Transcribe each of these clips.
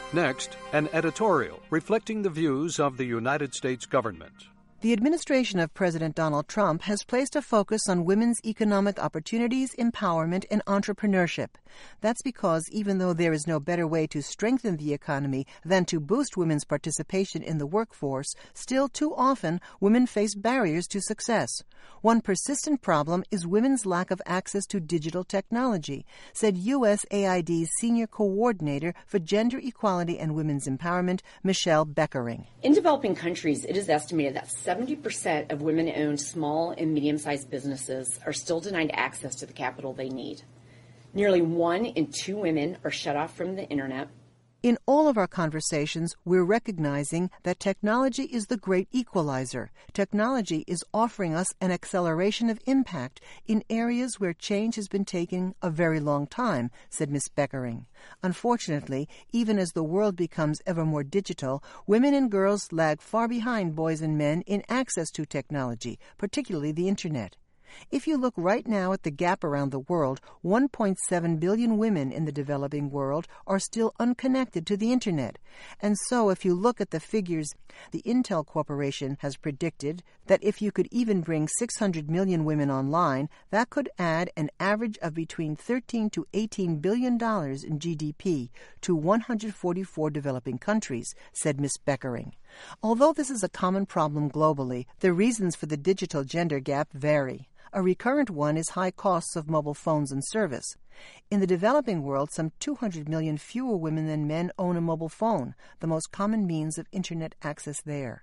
Next, an editorial reflecting the views of the United States government. The administration of President Donald Trump has placed a focus on women's economic opportunities, empowerment, and entrepreneurship. That's because even though there is no better way to strengthen the economy than to boost women's participation in the workforce, still too often women face barriers to success. One persistent problem is women's lack of access to digital technology, said USAID's Senior Coordinator for Gender Equality and Women's Empowerment, Michelle Beckering. In developing countries, it is estimated that 70% of women-owned small and medium-sized businesses are still denied access to the capital they need. Nearly 1 in 2 women are shut off from the internet. In all of our conversations, we're recognizing that technology is the great equalizer. Technology is offering us an acceleration of impact in areas where change has been taking a very long time, said Ms. Beckering. Unfortunately, even as the world becomes ever more digital, women and girls lag far behind boys and men in access to technology, particularly the Internet. If you look right now at the gap around the world, 1.7 billion women in the developing world are still unconnected to the Internet. And so if you look at the figures, the Intel Corporation has predicted that if you could even bring 600 million women online, that could add an average of between $13 to $18 billion in GDP to 144 developing countries, said Ms. Beckering. Although this is a common problem globally, the reasons for the digital gender gap vary. A recurrent one is high costs of mobile phones and service. In the developing world, some 200 million fewer women than men own a mobile phone, the most common means of Internet access there.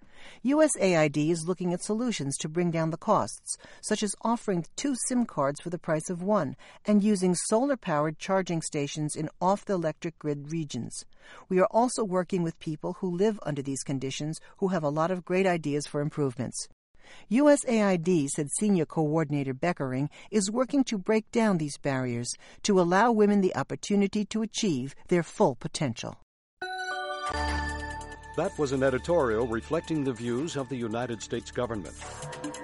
USAID is looking at solutions to bring down the costs, such as offering 2 SIM cards for the price of 1 and using solar-powered charging stations in off-the-electric grid regions. We are also working with people who live under these conditions who have a lot of great ideas for improvements. USAID, said Senior Coordinator Beckering, is working to break down these barriers to allow women the opportunity to achieve their full potential. That was an editorial reflecting the views of the United States government.